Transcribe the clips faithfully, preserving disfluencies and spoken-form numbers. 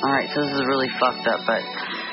Alright, so this is really fucked up, but...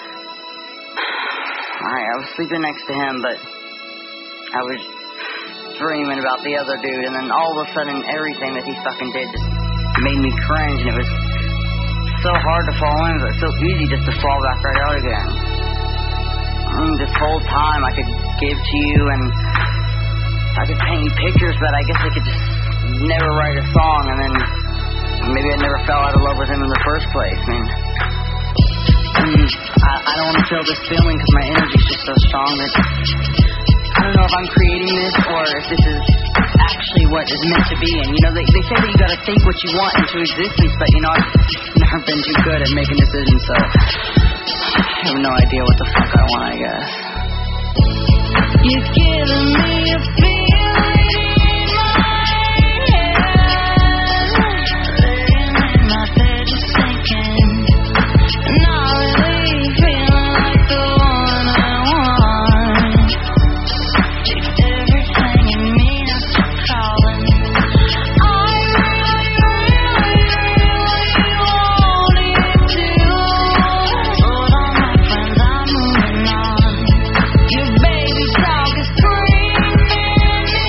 Alright, I was sleeping next to him, but... I was dreaming about the other dude, and then all of a sudden, everything that he fucking did just made me cringe, and it was so hard to fall in, but so easy just to fall back right out again. I mean, this whole time I could give to you, and I could paint you pictures, but I guess I could just never write a song, and then maybe I never fell out of love with him in the first place. I mean, I, mean, I, I don't want to feel this feeling because my energy's just so strong that I don't know if I'm creating this or if this is actually what is meant to be. And, you know, they, they say that you got to think what you want into existence, but, you know, I've never been too good at making decisions, so I have no idea what the fuck I want, I guess. You've given me a feeling in my head, laying in my bed just thinking, not really feeling like the one I want. Takes everything in me not to calling. I really, really, really wanted to. Hold on, my friends, I'm moving on. Your baby dog is screaming me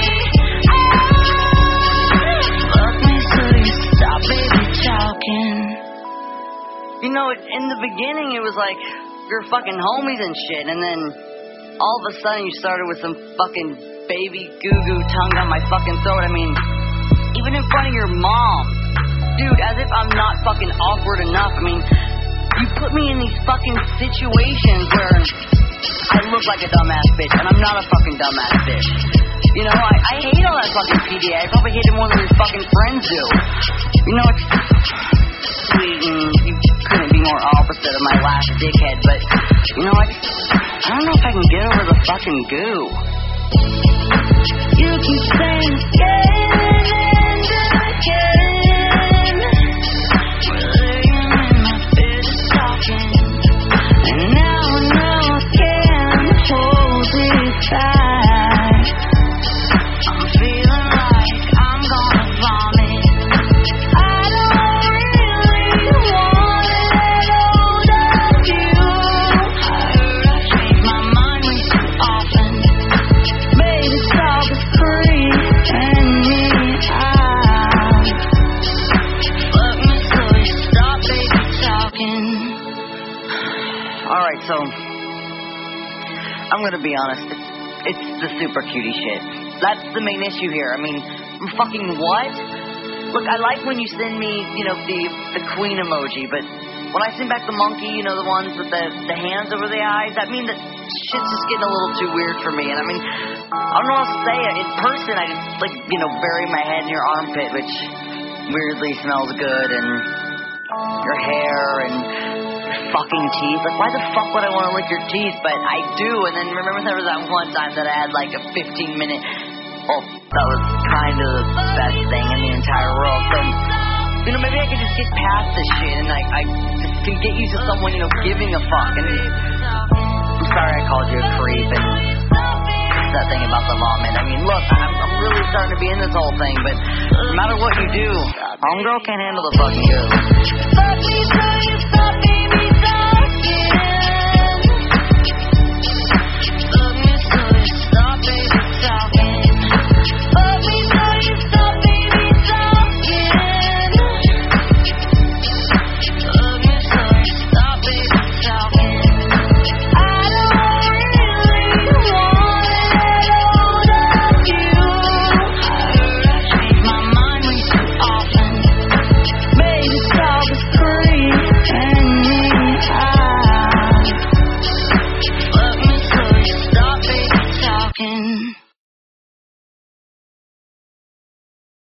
out. Fuck me so you stop, baby, talking. You know, in the beginning it was like we were fucking homies and shit, and then all of a sudden you started with some fucking baby goo-goo tongue down my fucking throat. I mean, even in front of your mom. Dude, as if I'm not fucking awkward enough. I mean, you put me in these fucking situations where I look like a dumbass bitch, and I'm not a fucking dumbass bitch. You know, I, I hate all that fucking P D A. I probably hate it more than your fucking friends do. You know, it's sweet, and you couldn't be more opposite of my last dickhead, but, you know, I, I don't know if I can get over the fucking goo. You keep saying again and again, we're laying in my bed just talking, and now I know I can't hold it back. I'm feeling like I'm gonna vomit. I don't really want it out of you. I heard I change my mind way too often. Baby, talk is creeping me out. Fuck me so you stop, baby, talking. Alright, so, I'm gonna be honest, it's, it's the super cutie shit. That's the main issue here. I mean, fucking what? Look, I like when you send me, you know, the the queen emoji, but when I send back the monkey, you know, the ones with the, the hands over the eyes, that means that shit's just getting a little too weird for me. And I mean, I don't know how to say it. In person, I just, like, you know, bury my head in your armpit, which weirdly smells good, and your hair, and fucking teeth. Like, why the fuck would I want to lick your teeth? But I do. And then remember there was that one time that I had like a fifteen minute, well, that was kind of the best thing in the entire world. So, you know, maybe I could just get past this shit and like I just can get used to someone, you know, giving a fuck. And I'm sorry I called you a creep and that thing about the vomit. I mean, look, I'm, I'm really starting to be in this whole thing, but no matter what you do, homegirl can't handle the fucking goo. Fuck me so you stop.